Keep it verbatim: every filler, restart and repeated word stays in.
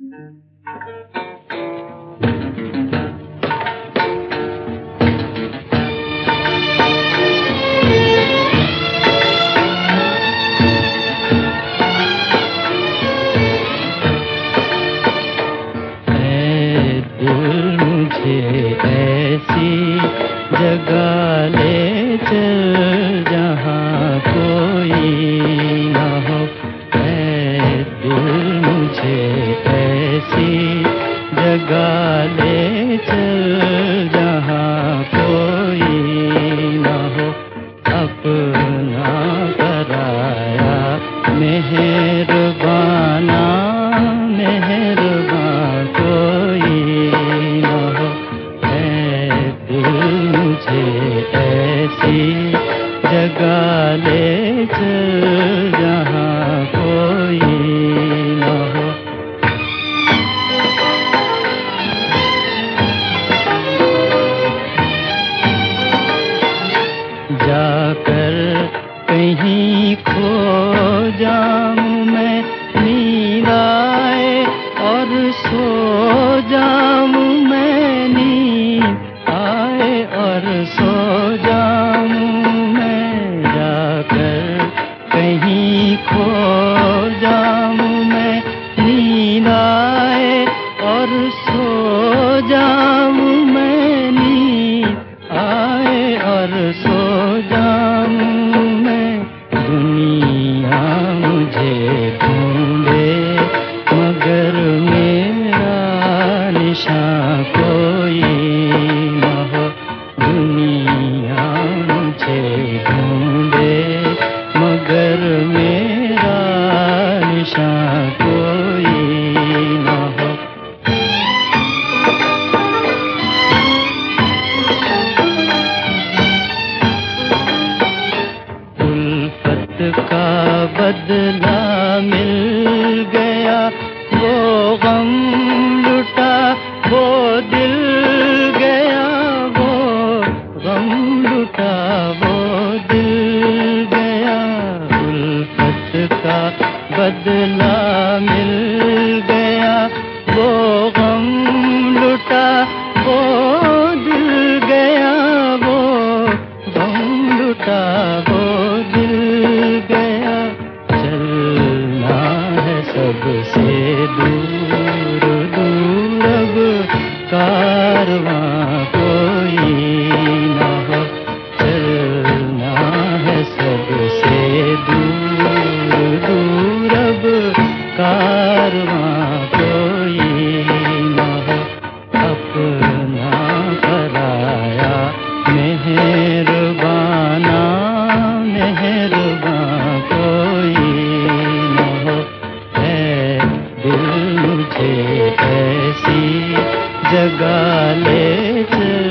ऐसी जगह ले चल जहाँ कोई न हो, ऐ दिल मुझे ऐसी जगह ले चल जहाँ कोई न हो। अपना पराया मेहरबाना मेहरबान कोई न हो, मुझे ऐसी जगह ले चल जहाँ कोई न हो। जाकर कहीं खो जाऊं मैं, नींद आए और सो जाऊं मैं, नींद आए और सो जाऊं मैं। जाकर कहीं खो जाऊं मैं, नींद आए और सो जाऊं मैं, नींद आए और सो जाऊं मैं। दुनिया मुझे ढूंढे मगर मेरा निशान कोई न हो। दुनिया मुझे ढूंढे मगर मेरा निशान कोई न हो। उल्फत का बदला मिल गया, वो गम लुटा वो दिल गया, वो गम लुटा वो दिल गया। उल्फत का बदला मिल गया, वो गम लुटा वो दिल गया, वो गम लुटा वो दिल गया। चलना है सबसे दूर दूर अब कारवां कोई न हो। चलना है सबसे दूर दूर अब कारवां कोई न हो। अपना पराया मेहरबाना मेहरबान कोई न हो। ऐ दिल मुझे ऐसी जगह ले चल